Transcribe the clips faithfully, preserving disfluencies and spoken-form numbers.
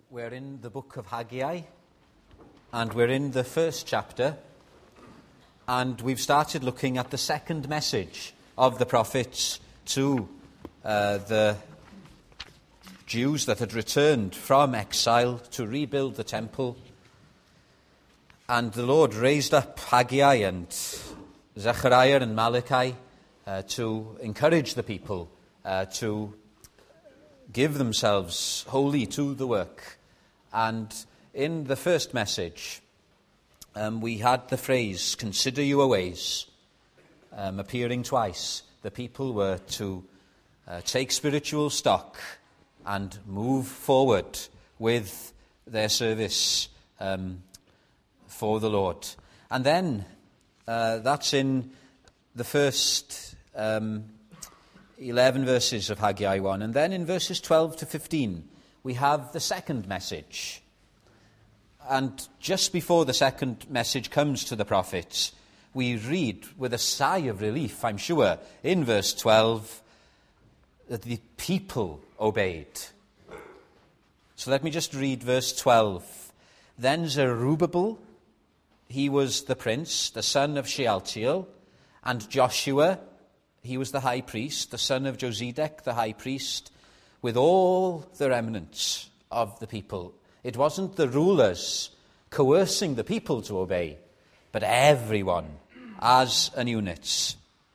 We're in the book of Haggai, and we're in the first chapter, and we've started looking at the second message of the prophets to uh, the Jews that had returned from exile to rebuild the temple. And the Lord raised up Haggai and Zechariah and Malachi uh, to encourage the people uh, to give themselves wholly to the work. And in the first message, um, we had the phrase, "Consider your ways," um, appearing twice. The people were to uh, take spiritual stock and move forward with their service um, for the Lord. And then, uh, that's in the first um, eleven verses of Haggai one. And then in verses twelve to fifteen, we have the second message. And just before the second message comes to the prophets, we read with a sigh of relief, I'm sure, in verse twelve, that the people obeyed. So let me just read verse twelve. Then Zerubbabel, he was the prince, the son of Shealtiel, and Joshua, he was the high priest, the son of Josedek, the high priest, with all the remnants of the people. It wasn't the rulers coercing the people to obey, but everyone as an unit.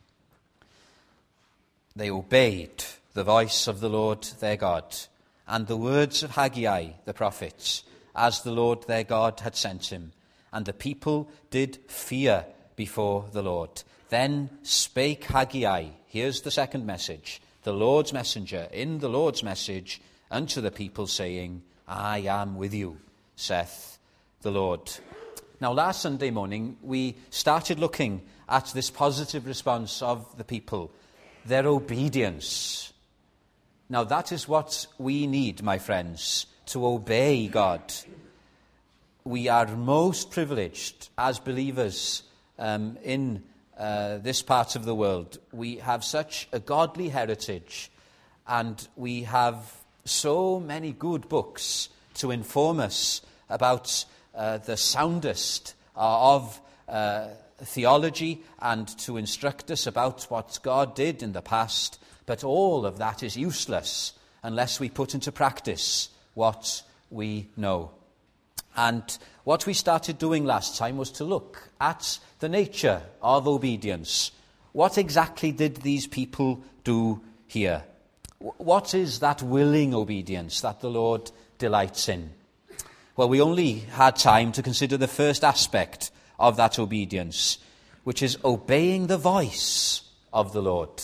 They obeyed the voice of the Lord their God and the words of Haggai the prophet, as the Lord their God had sent him. And the people did fear before the Lord. Then spake Haggai, here's the second message, the Lord's messenger, in the Lord's message unto the people, saying, I am with you, saith the Lord. Now, last Sunday morning, we started looking at this positive response of the people, their obedience. Now, that is what we need, my friends, to obey God. We are most privileged as believers um, in uh, this part of the world. We have such a godly heritage, and we have so many good books to inform us about uh, the soundest uh, of uh, theology and to instruct us about what God did in the past. But all of that is useless unless we put into practice what we know. And what we started doing last time was to look at the nature of obedience. What exactly did these people do here? What is that willing obedience that the Lord delights in? Well, we only had time to consider the first aspect of that obedience, which is obeying the voice of the Lord.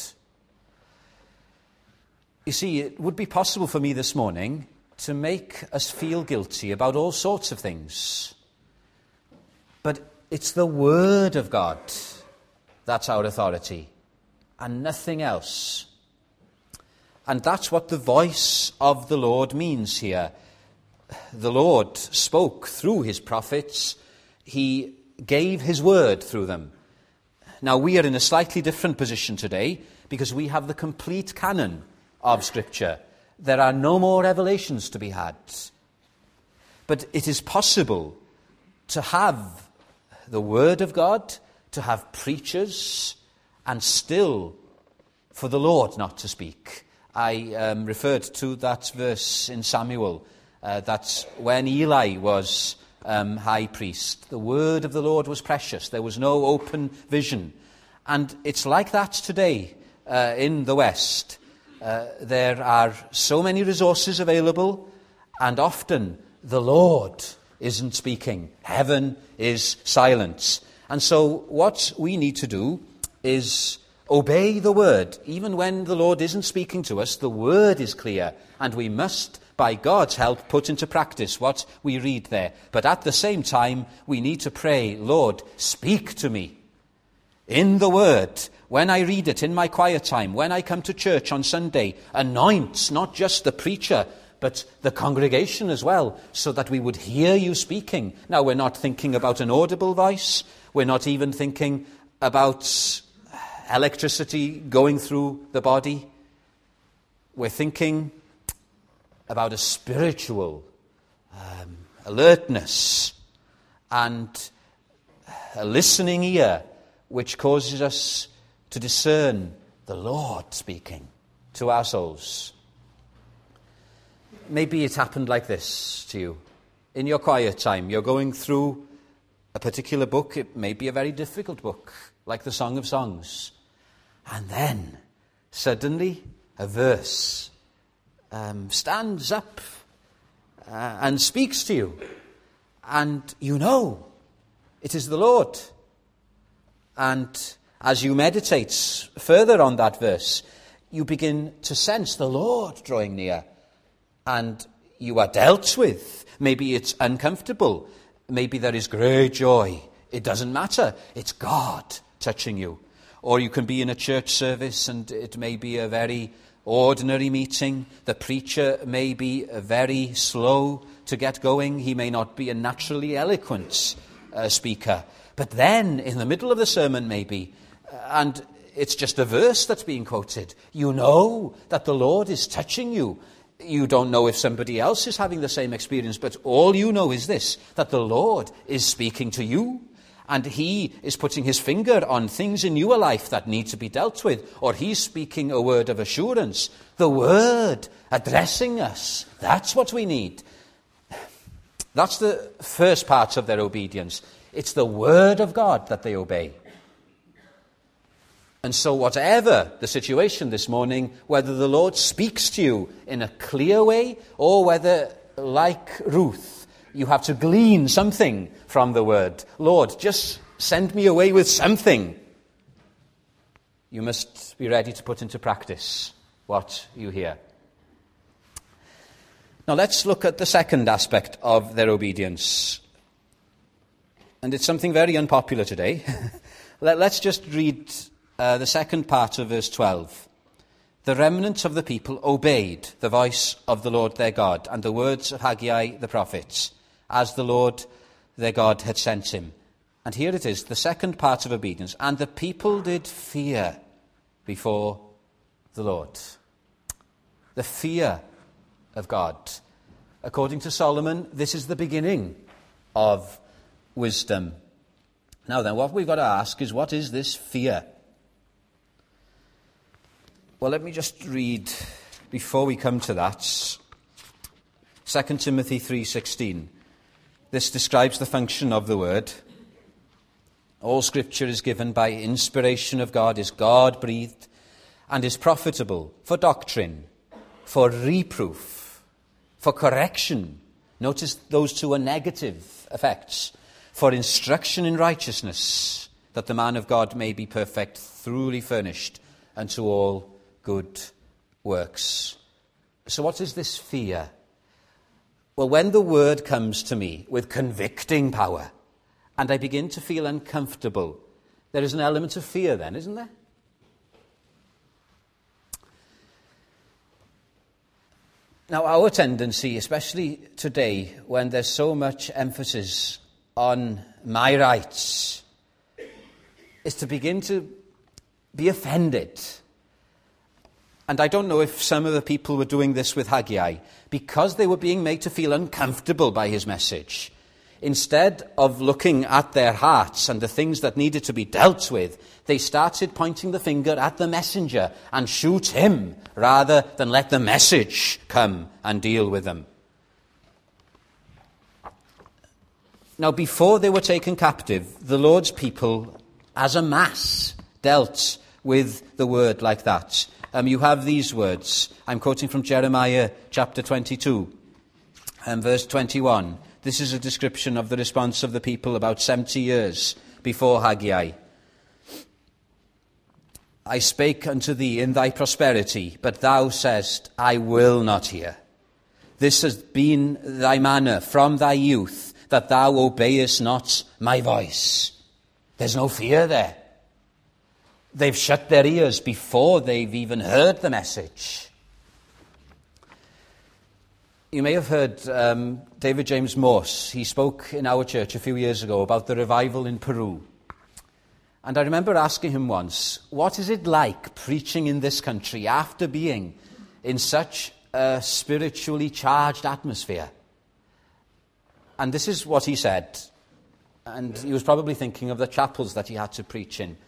You see, it would be possible for me this morning to make us feel guilty about all sorts of things. But it's the Word of God that's our authority, and nothing else. And that's what the voice of the Lord means here. The Lord spoke through his prophets. He gave his word through them. Now, we are in a slightly different position today because we have the complete canon of Scripture. There are no more revelations to be had. But it is possible to have the Word of God, to have preachers, and still for the Lord not to speak. I um, referred to that verse in Samuel, uh, that when Eli was um, high priest, the word of the Lord was precious. There was no open vision. And it's like that today uh, in the West. Uh, there are so many resources available, and often the Lord isn't speaking. Heaven is silent. And so what we need to do is obey the word. Even when the Lord isn't speaking to us, the word is clear, and we must, by God's help, put into practice what we read there. But at the same time, we need to pray, Lord, speak to me in the word. When I read it in my quiet time, when I come to church on Sunday, anoint not just the preacher, but the congregation as well, so that we would hear you speaking. Now, we're not thinking about an audible voice. We're not even thinking about electricity going through the body. We're thinking about a spiritual um, alertness, and a listening ear which causes us to discern the Lord speaking to our souls. Maybe it happened like this to you. In your quiet time, you're going through a particular book. It may be a very difficult book, like the Song of Songs. And then, suddenly, a verse um, stands up uh, and speaks to you. And you know it is the Lord. And as you meditate further on that verse, you begin to sense the Lord drawing near. And you are dealt with. Maybe it's uncomfortable. Maybe there is great joy. It doesn't matter. It's God touching you. Or you can be in a church service and it may be a very ordinary meeting. The preacher may be very slow to get going. He may not be a naturally eloquent uh, speaker. But then, in the middle of the sermon maybe, and it's just a verse that's being quoted, you know that the Lord is touching you. You don't know if somebody else is having the same experience, but all you know is this, that the Lord is speaking to you, and he is putting his finger on things in your life that need to be dealt with, or he's speaking a word of assurance. The word addressing us, that's what we need. That's the first part of their obedience. It's the word of God that they obey. And so whatever the situation this morning, whether the Lord speaks to you in a clear way, or whether, like Ruth, you have to glean something from the word, Lord, just send me away with something. You must be ready to put into practice what you hear. Now let's look at the second aspect of their obedience. And it's something very unpopular today. Let's just read uh, the second part of verse twelve. The remnant of the people obeyed the voice of the Lord their God and the words of Haggai the prophet, as the Lord their God had sent him. And here it is, the second part of obedience. And the people did fear before the Lord. The fear of God. According to Solomon, this is the beginning of wisdom. Now then, what we've got to ask is, what is this fear? Well, let me just read, before we come to that, Second Timothy three sixteen. This describes the function of the word. All scripture is given by inspiration of God, is God-breathed, and is profitable for doctrine, for reproof, for correction. Notice those two are negative effects. For instruction in righteousness, that the man of God may be perfect, thoroughly furnished unto all good works. So what is this fear? Well, when the word comes to me with convicting power, and I begin to feel uncomfortable, there is an element of fear then, isn't there? Now, our tendency, especially today, when there's so much emphasis on my rights, is to begin to be offended. And I don't know if some of the people were doing this with Haggai, because they were being made to feel uncomfortable by his message. Instead of looking at their hearts and the things that needed to be dealt with, they started pointing the finger at the messenger and shoot him, rather than let the message come and deal with them. Now, before they were taken captive, the Lord's people, as a mass, dealt with the word like that. Um, you have these words. I'm quoting from Jeremiah chapter twenty-two and verse twenty-one. This is a description of the response of the people about seventy years before Haggai. I spake unto thee in thy prosperity, but thou saidst, I will not hear. This has been thy manner from thy youth, that thou obeyest not my voice. There's no fear there. They've shut their ears before they've even heard the message. You may have heard um, David James Morse. He spoke in our church a few years ago about the revival in Peru. And I remember asking him once, what is it like preaching in this country after being in such a spiritually charged atmosphere? And this is what he said. And he was probably thinking of the chapels that he had to preach in.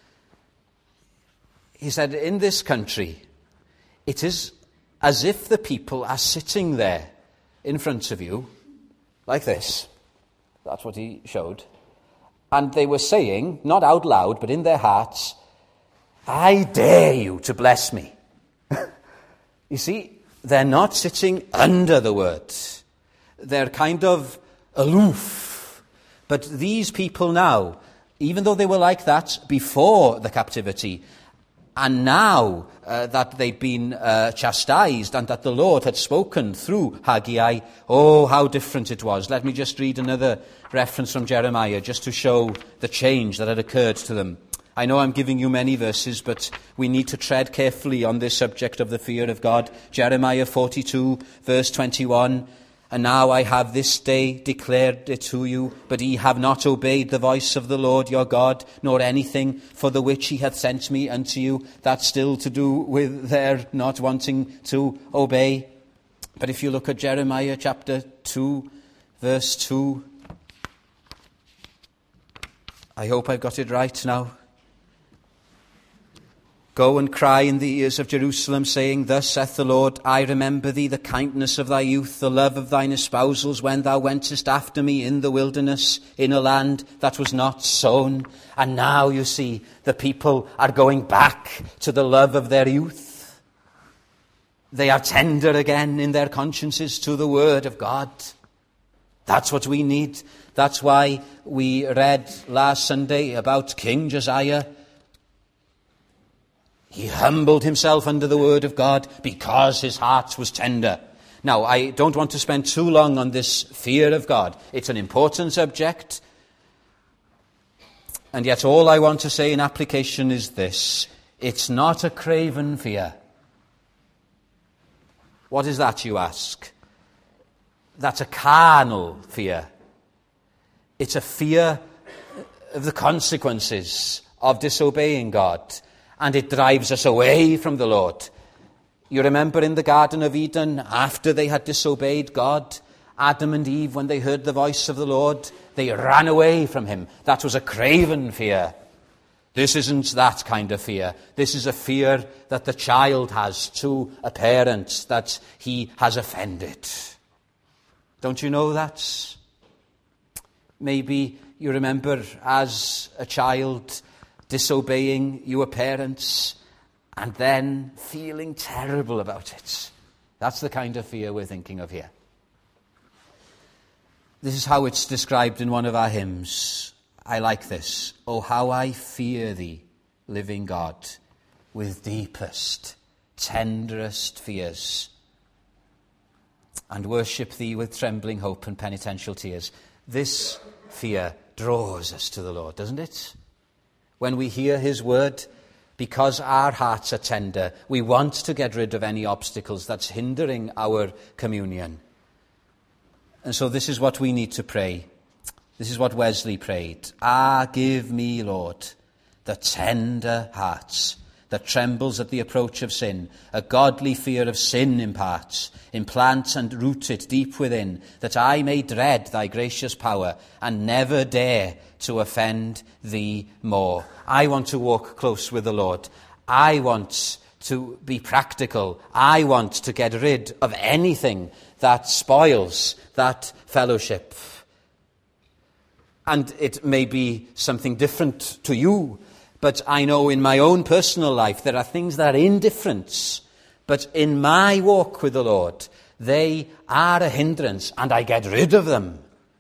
He said, in this country, it is as if the people are sitting there in front of you, like this. That's what he showed. And they were saying, not out loud, but in their hearts, I dare you to bless me. You see, they're not sitting under the word. They're kind of aloof. But these people now, even though they were like that before the captivity, and now uh, that they'd been uh, chastised and that the Lord had spoken through Haggai, oh, how different it was. Let me just read another reference from Jeremiah just to show the change that had occurred to them. I know I'm giving you many verses, but we need to tread carefully on this subject of the fear of God. Jeremiah forty-two, verse twenty-one. And now I have this day declared it to you, but ye have not obeyed the voice of the Lord your God, nor anything for the which he hath sent me unto you. That's still to do with their not wanting to obey. But if you look at Jeremiah chapter two, verse two, I hope I've got it right now. Go and cry in the ears of Jerusalem, saying, Thus saith the Lord, I remember thee the kindness of thy youth, the love of thine espousals, when thou wentest after me in the wilderness, in a land that was not sown. And now, you see, the people are going back to the love of their youth. They are tender again in their consciences to the word of God. That's what we need. That's why we read last Sunday about King Josiah. He humbled himself under the word of God because his heart was tender. Now, I don't want to spend too long on this fear of God. It's an important subject. And yet all I want to say in application is this. It's not a craven fear. What is that, you ask? That's a carnal fear. It's a fear of the consequences of disobeying God. And it drives us away from the Lord. You remember in the Garden of Eden, after they had disobeyed God, Adam and Eve, when they heard the voice of the Lord, they ran away from him. That was a craven fear. This isn't that kind of fear. This is a fear that the child has to a parent that he has offended. Don't you know that? Maybe you remember as a child disobeying your parents and then feeling terrible about it. That's the kind of fear we're thinking of here. This is how it's described in one of our hymns. I like this. Oh, how I fear thee, living God, with deepest, tenderest fears, and worship thee with trembling hope and penitential tears. This fear draws us to the Lord, doesn't it? When we hear his word, because our hearts are tender, we want to get rid of any obstacles that's hindering our communion. And so this is what we need to pray. This is what Wesley prayed. Ah, give me, Lord, the tender hearts that trembles at the approach of sin, a godly fear of sin imparts, implant and root it deep within, that I may dread thy gracious power and never dare to offend thee more. I want to walk close with the Lord. I want to be practical. I want to get rid of anything that spoils that fellowship. And it may be something different to you, but I know in my own personal life there are things that are indifference. But in my walk with the Lord, they are a hindrance, and I get rid of them.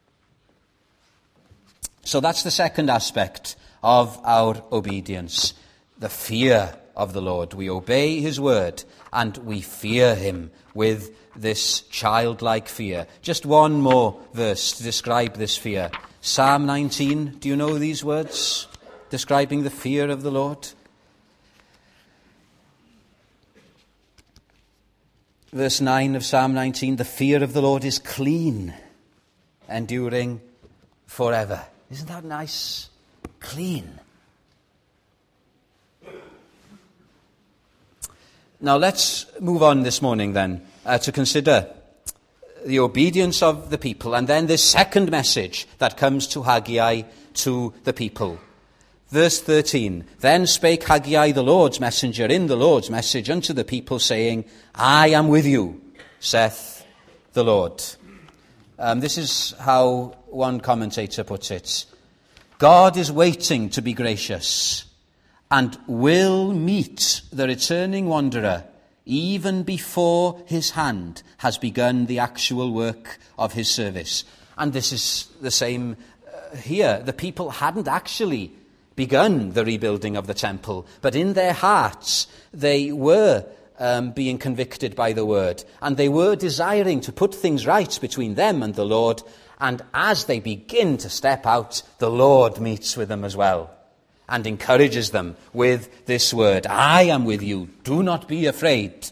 So that's the second aspect of our obedience, the fear of the Lord. We obey his word, and we fear him with this childlike fear. Just one more verse to describe this fear. Psalm nineteen, do you know these words? Describing the fear of the Lord. Verse nine of Psalm nineteen, the fear of the Lord is clean, enduring forever. Isn't that nice? Clean. Now let's move on this morning then uh, to consider the obedience of the people, and then this second message that comes to Haggai to the people. Verse thirteen, then spake Haggai the Lord's messenger in the Lord's message unto the people, saying, I am with you, saith the Lord. Um, this is how one commentator puts it. God is waiting to be gracious and will meet the returning wanderer even before his hand has begun the actual work of his service. And this is the same uh, here. The people hadn't actually begun the rebuilding of the temple, but in their hearts they were um, being convicted by the word, and they were desiring to put things right between them and the Lord. And as they begin to step out, the Lord meets with them as well and encourages them with this word, I am with you, do not be afraid.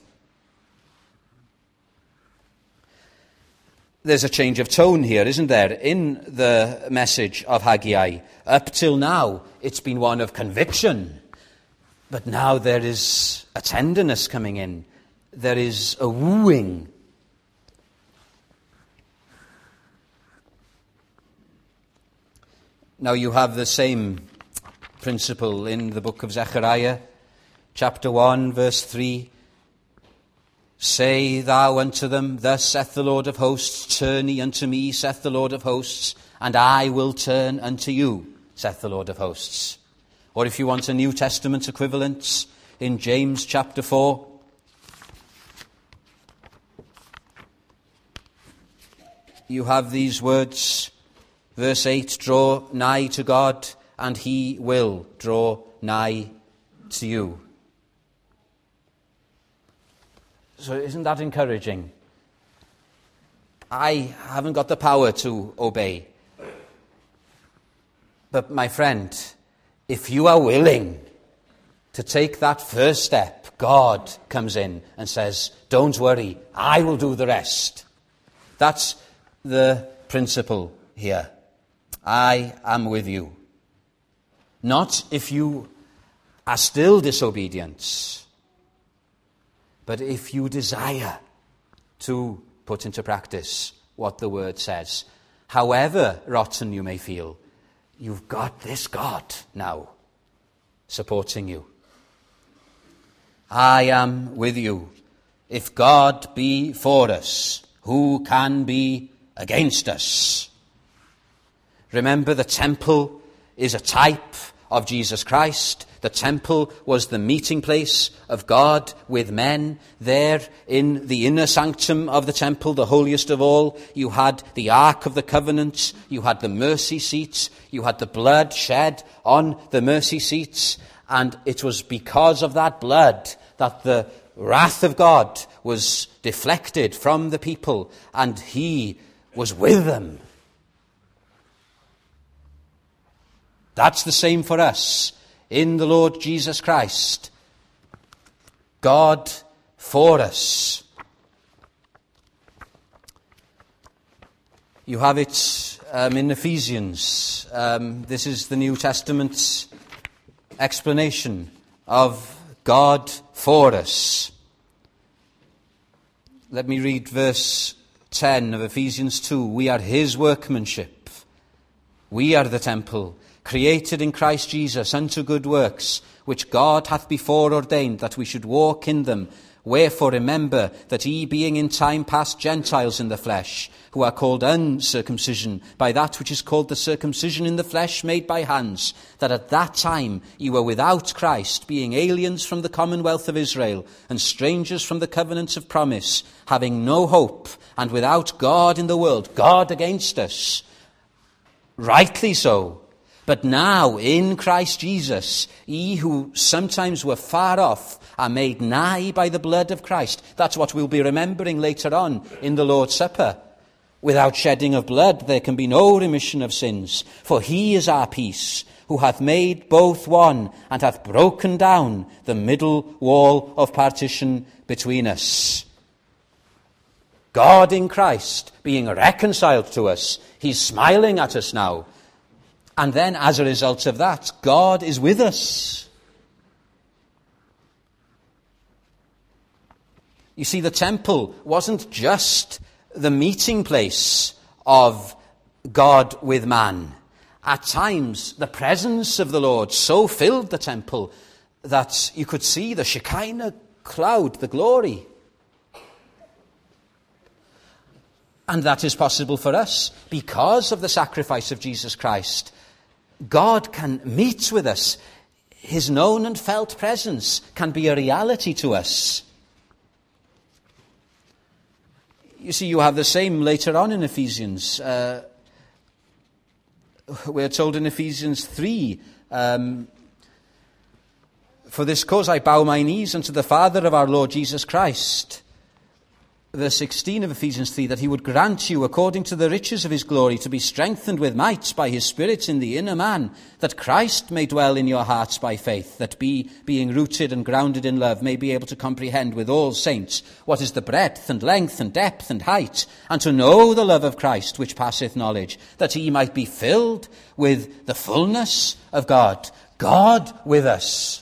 There's a change of tone here, isn't there, in the message of Haggai. Up till now, it's been one of conviction. But now there is a tenderness coming in. There is a wooing. Now you have the same principle in the book of Zechariah, chapter one, verse three. Say thou unto them, thus saith the Lord of hosts, turn ye unto me, saith the Lord of hosts, and I will turn unto you, saith the Lord of hosts. Or if you want a New Testament equivalent, in James chapter four, you have these words, verse eight, draw nigh to God, and he will draw nigh to you. So isn't that encouraging? I haven't got the power to obey. But my friend, if you are willing to take that first step, God comes in and says, don't worry, I will do the rest. That's the principle here. I am with you. Not if you are still disobedient, but if you desire to put into practice what the word says. However rotten you may feel, you've got this God now supporting you. I am with you. If God be for us, who can be against us? Remember, the temple is a type of Jesus Christ. The temple was the meeting place of God with men. There in the inner sanctum of the temple, the holiest of all, you had the Ark of the Covenant, you had the mercy seats, you had the blood shed on the mercy seats, and it was because of that blood that the wrath of God was deflected from the people, and he was with them. That's the same for us in the Lord Jesus Christ. God for us. You have it um, in Ephesians. Um, this is the New Testament's explanation of God for us. Let me read verse ten of Ephesians two. We are his workmanship. We are the temple, created in Christ Jesus unto good works, which God hath before ordained that we should walk in them. Wherefore remember that ye, being in time past Gentiles in the flesh, who are called uncircumcision by that which is called the circumcision in the flesh made by hands, that at that time ye were without Christ, being aliens from the commonwealth of Israel, and strangers from the covenants of promise, having no hope, and without God in the world. God against us. Rightly so. But now, in Christ Jesus, ye who sometimes were far off are made nigh by the blood of Christ. That's what we'll be remembering later on in the Lord's Supper. Without shedding of blood there can be no remission of sins. For he is our peace, who hath made both one, and hath broken down the middle wall of partition between us. God in Christ being reconciled to us. He's smiling at us now. And then, as a result of that, God is with us. You see, the temple wasn't just the meeting place of God with man. At times, the presence of the Lord so filled the temple that you could see the Shekinah cloud, the glory. And that is possible for us because of the sacrifice of Jesus Christ. God can meet with us. His known and felt presence can be a reality to us. You see, you have the same later on in Ephesians. Uh, we're told in Ephesians three, um, "For this cause I bow my knees unto the Father of our Lord Jesus Christ." Verse sixteen of Ephesians three, "that he would grant you, according to the riches of his glory, to be strengthened with might by his Spirit in the inner man, that Christ may dwell in your hearts by faith, that be, being rooted and grounded in love, may be able to comprehend with all saints what is the breadth and length and depth and height, and to know the love of Christ, which passeth knowledge, that he might be filled with the fullness of God." God with us.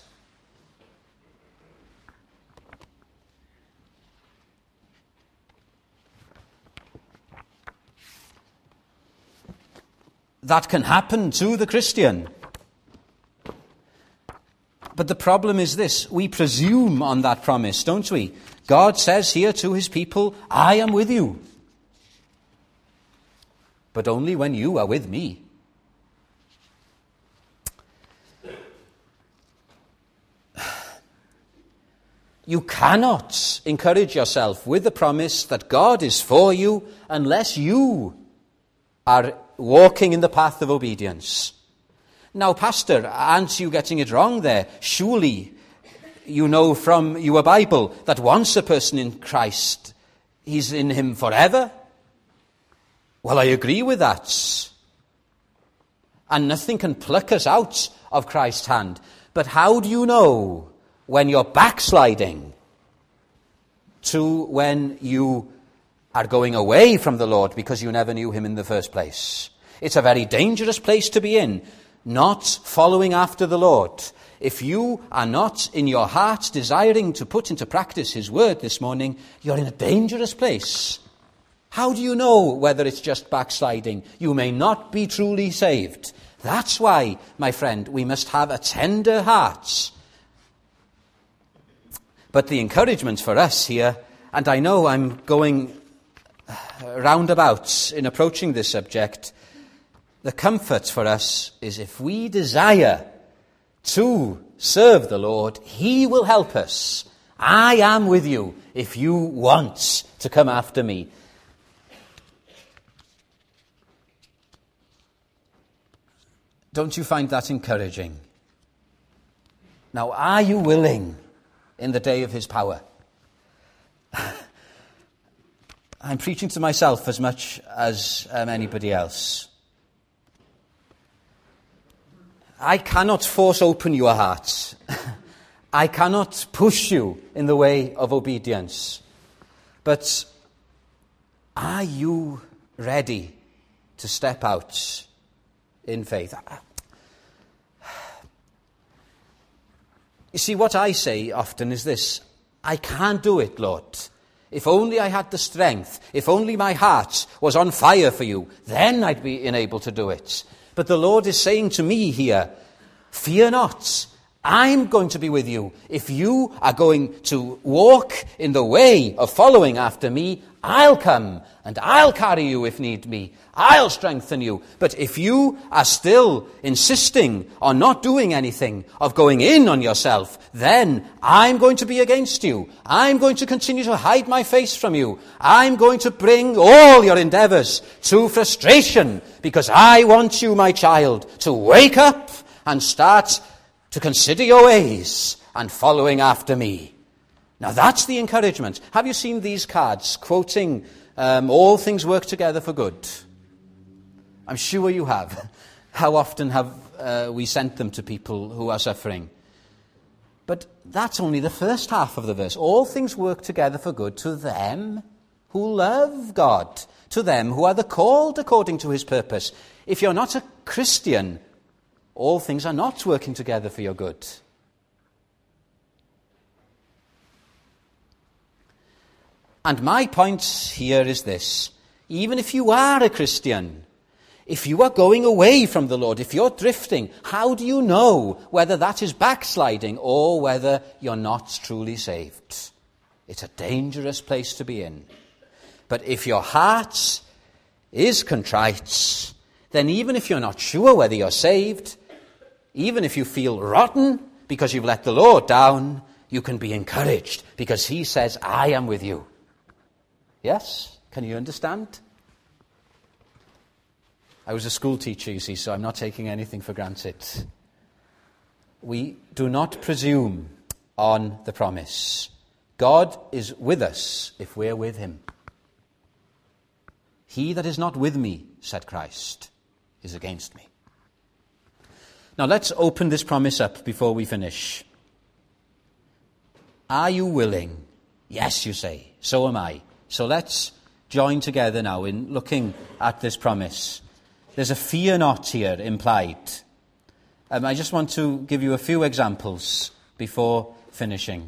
That can happen to the Christian. But the problem is this: we presume on that promise, don't we? God says here to his people, "I am with you." But only when you are with me. You cannot encourage yourself with the promise that God is for you unless you are walking in the path of obedience. Now, Pastor, aren't you getting it wrong there? Surely you know from your Bible that once a person in Christ, he's in him forever. Well, I agree with that. And nothing can pluck us out of Christ's hand. But how do you know when you're backsliding to when you are going away from the Lord because you never knew him in the first place? It's a very dangerous place to be in, not following after the Lord. If you are not in your heart desiring to put into practice his word this morning, you're in a dangerous place. How do you know whether it's just backsliding? You may not be truly saved. That's why, my friend, we must have a tender heart. But the encouragement for us here, and I know I'm going roundabout in approaching this subject, the comfort for us is if we desire to serve the Lord, he will help us. I am with you if you want to come after me. Don't you find that encouraging? Now, are you willing in the day of his power? I'm preaching to myself as much as um, anybody else. I cannot force open your heart. I cannot push you in the way of obedience. But are you ready to step out in faith? You see, what I say often is this: I can't do it, Lord. If only I had the strength, if only my heart was on fire for you, then I'd be enabled to do it. But the Lord is saying to me here, fear not, I'm going to be with you. If you are going to walk in the way of following after me, I'll come and I'll carry you if need be. I'll strengthen you. But if you are still insisting on not doing anything, of going in on yourself, then I'm going to be against you. I'm going to continue to hide my face from you. I'm going to bring all your endeavors to frustration, because I want you, my child, to wake up and start to consider your ways and following after me. Now that's the encouragement. Have you seen these cards quoting um, all things work together for good? I'm sure you have. How often have uh, we sent them to people who are suffering? But that's only the first half of the verse. All things work together for good to them who love God, to them who are the called according to his purpose. If you're not a Christian, all things are not working together for your good. And my point here is this. Even if you are a Christian, if you are going away from the Lord, if you're drifting, how do you know whether that is backsliding or whether you're not truly saved? It's a dangerous place to be in. But if your heart is contrite, then even if you're not sure whether you're saved, even if you feel rotten because you've let the Lord down, you can be encouraged because he says, I am with you. Yes? Can you understand? I was a school teacher, you see, so I'm not taking anything for granted. We do not presume on the promise. God is with us if we're with him. He that is not with me, said Christ, is against me. Now let's open this promise up before we finish. Are you willing? Yes, you say. So am I. So let's join together now in looking at this promise. There's a fear not here implied. Um, I just want to give you a few examples before finishing.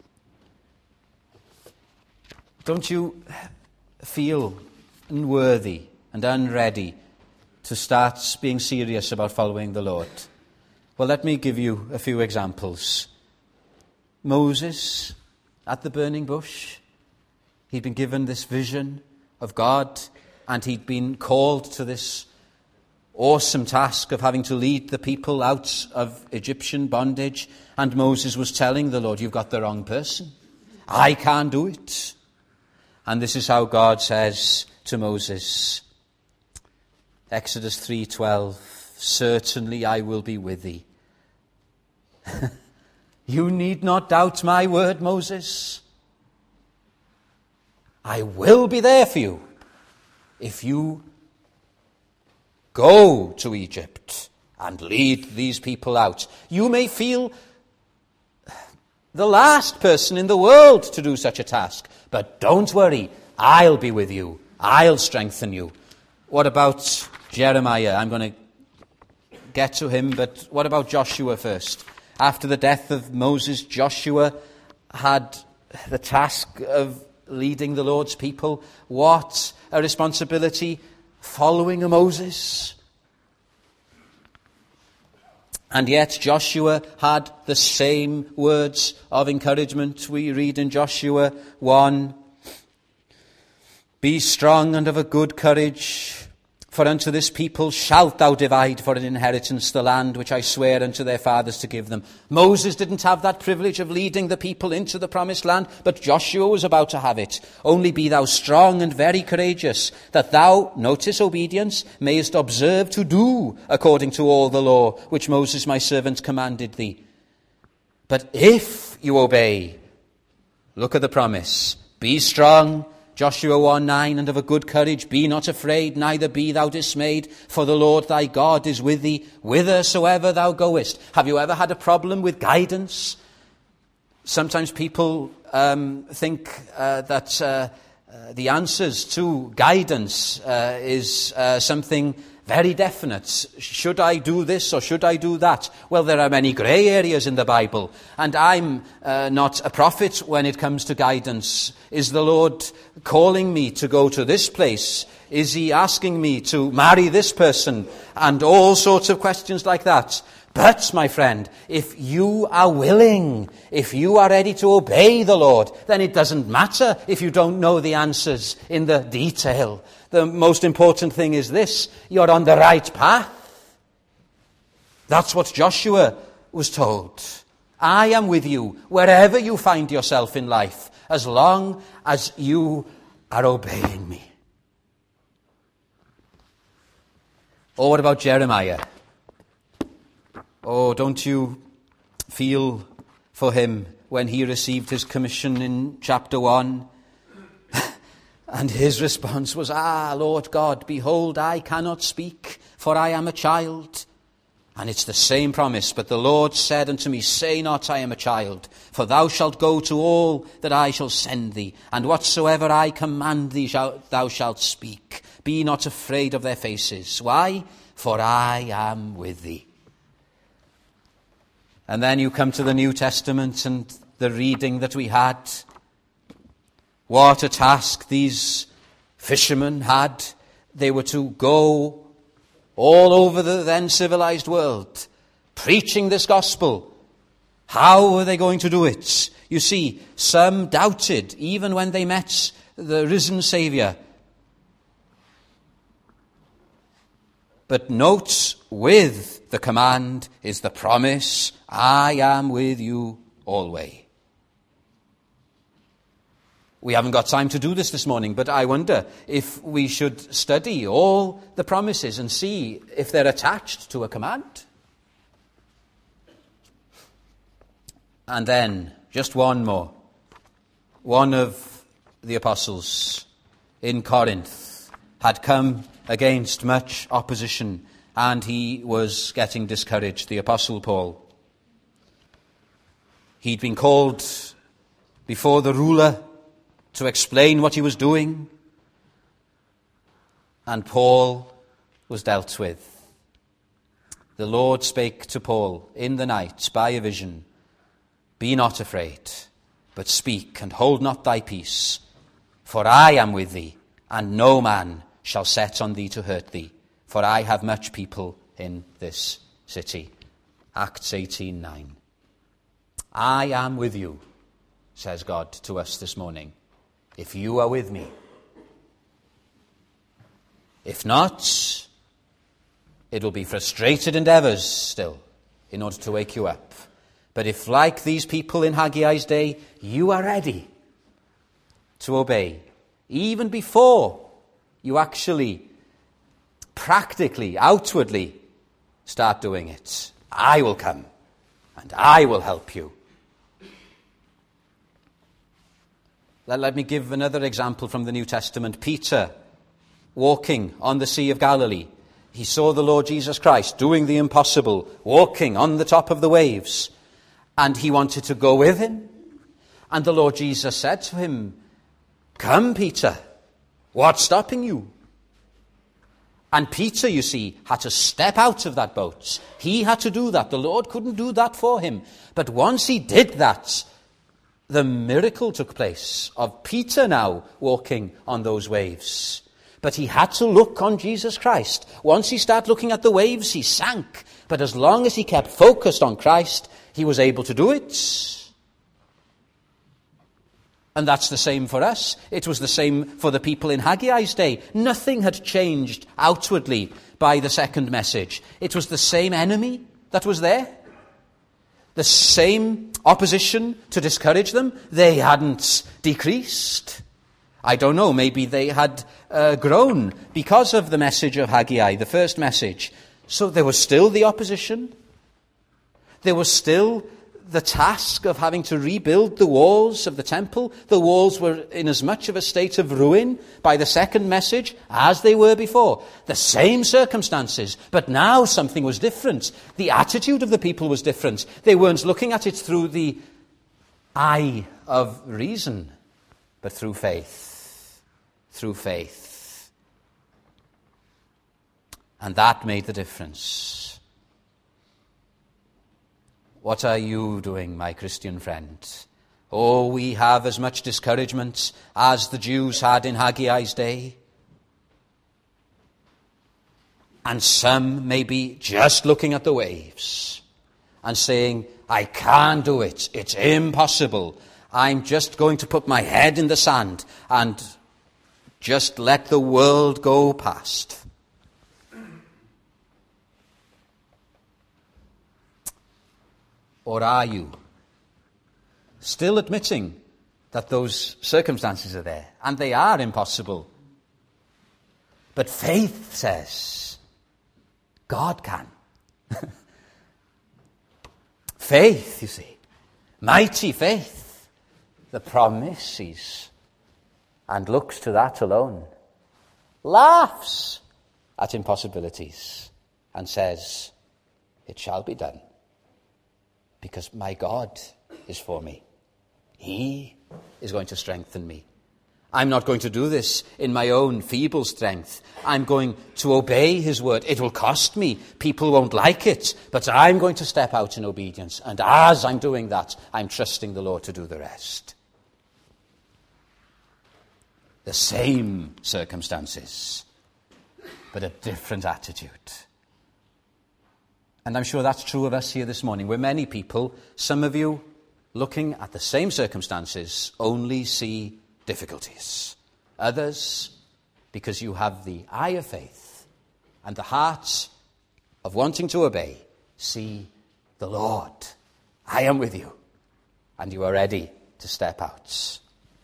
Don't you feel unworthy and unready to start being serious about following the Lord? Well, let me give you a few examples. Moses at the burning bush, he'd been given this vision of God and he'd been called to this awesome task of having to lead the people out of Egyptian bondage. And Moses was telling the Lord, you've got the wrong person. I can't do it. And this is how God says to Moses, Exodus three twelve, certainly I will be with thee. You need not doubt my word, Moses. I will be there for you if you go to Egypt and lead these people out. You may feel the last person in the world to do such a task, but don't worry, I'll be with you. I'll strengthen you. What about Jeremiah? I'm going to get to him, but what about Joshua first? After the death of Moses, Joshua had the task of leading the Lord's people. What a responsibility following a Moses. And yet Joshua had the same words of encouragement. We read in Joshua one, be strong and of a good courage, for unto this people shalt thou divide for an inheritance the land which I swear unto their fathers to give them. Moses didn't have that privilege of leading the people into the promised land, but Joshua was about to have it. Only be thou strong and very courageous, that thou, notice obedience, mayest observe to do according to all the law which Moses my servant commanded thee. But if you obey, look at the promise, be strong, Joshua one nine, and of a good courage, be not afraid, neither be thou dismayed, for the Lord thy God is with thee, whithersoever thou goest. Have you ever had a problem with guidance? Sometimes people um, think uh, that uh, uh, the answers to guidance uh, is uh, something very definite. Should I do this or should I do that? Well, there are many grey areas in the Bible, and I'm uh, not a prophet when it comes to guidance. Is the Lord calling me to go to this place? Is he asking me to marry this person? And all sorts of questions like that. But, my friend, if you are willing, if you are ready to obey the Lord, then it doesn't matter if you don't know the answers in the detail. The most important thing is this, you're on the right path. That's what Joshua was told. I am with you wherever you find yourself in life, as long as you are obeying me. Or what about Jeremiah? Oh, don't you feel for him when he received his commission in chapter one? And his response was, Ah, Lord God, behold, I cannot speak, for I am a child. And it's the same promise. But the Lord said unto me, say not, I am a child, for thou shalt go to all that I shall send thee, and whatsoever I command thee shall, thou shalt speak. Be not afraid of their faces. Why? For I am with thee. And then you come to the New Testament and the reading that we had. What a task these fishermen had. They were to go all over the then civilized world, preaching this gospel. How were they going to do it? You see, some doubted even when they met the risen Saviour. But note, with the command is the promise, I am with you always. We haven't got time to do this this morning, but I wonder if we should study all the promises and see if they're attached to a command. And then, just one more. One of the apostles in Corinth had come against much opposition, and he was getting discouraged, the Apostle Paul. He'd been called before the ruler to explain what he was doing, and Paul was dealt with. The Lord spake to Paul in the night by a vision, Be not afraid, but speak, and hold not thy peace, for I am with thee, and no man shall set on thee to hurt thee, for I have much people in this city. Acts eighteen nine. I am with you, says God to us this morning, if you are with me. If not, it will be frustrated endeavors still in order to wake you up. But if, like these people in Haggai's day, you are ready to obey, even before you actually, practically, outwardly start doing it, I will come and I will help you. Let, let me give another example from the New Testament. Peter, walking on the Sea of Galilee, he saw the Lord Jesus Christ doing the impossible, walking on the top of the waves, and he wanted to go with him. And the Lord Jesus said to him, Come, Peter, what's stopping you? And Peter, you see, had to step out of that boat. He had to do that. The Lord couldn't do that for him. But once he did that, the miracle took place of Peter now walking on those waves. But he had to look on Jesus Christ. Once he started looking at the waves, he sank. But as long as he kept focused on Christ, he was able to do it. And that's the same for us. It was the same for the people in Haggai's day. Nothing had changed outwardly by the second message. It was the same enemy that was there. The same opposition to discourage them. They hadn't decreased. I don't know, maybe they had uh, grown because of the message of Haggai, the first message. So there was still the opposition. There was still the task of having to rebuild the walls of the temple. The walls were in as much of a state of ruin by the second message as they were before. The same circumstances, but now something was different. The attitude of the people was different. They weren't looking at it through the eye of reason, but through faith. Through faith. And that made the difference. What are you doing, my Christian friend? Oh, we have as much discouragement as the Jews had in Haggai's day. And some may be just looking at the waves and saying, I can't do it. It's impossible. I'm just going to put my head in the sand and just let the world go past. Or are you still admitting that those circumstances are there and they are impossible? But faith says God can. Faith, you see, mighty faith, the promises, and looks to that alone, laughs at impossibilities and says, it shall be done. Because my God is for me. He is going to strengthen me. I'm not going to do this in my own feeble strength. I'm going to obey his word. It will cost me. People won't like it. But I'm going to step out in obedience. And as I'm doing that, I'm trusting the Lord to do the rest. the same circumstances, but a different attitude. And I'm sure that's true of us here this morning. We're many people, some of you, looking at the same circumstances, only see difficulties. Others, because you have the eye of faith and the heart of wanting to obey, see the Lord. I am with you, and you are ready to step out.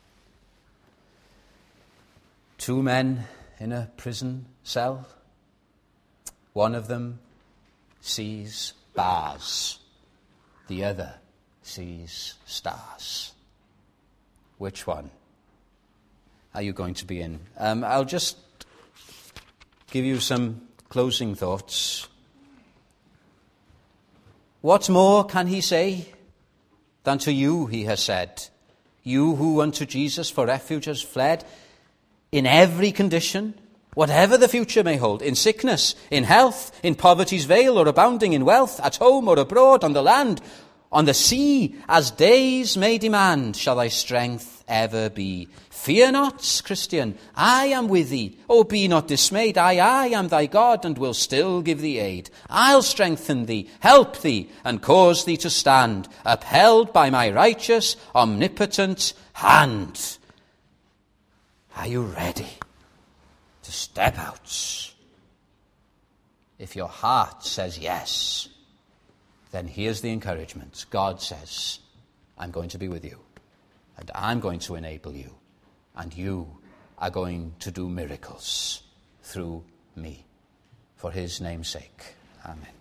Two men in a prison cell. One of them sees bars. The other sees stars. Which one are you going to be in? Um, I'll just give you some closing thoughts. What more can he say than to you, he has said, you who unto Jesus for refuge has fled, in every condition, whatever the future may hold, in sickness, in health, in poverty's veil, or abounding in wealth, at home or abroad, on the land, on the sea, as days may demand, shall thy strength ever be. Fear not, Christian, I am with thee. Oh, be not dismayed. I, I am thy God, and will still give thee aid. I'll strengthen thee, help thee, and cause thee to stand, upheld by my righteous, omnipotent hand. Are you ready to step out? If your heart says yes, then here's the encouragement. God says, I'm going to be with you, and I'm going to enable you, and you are going to do miracles through me. For his name's sake. Amen.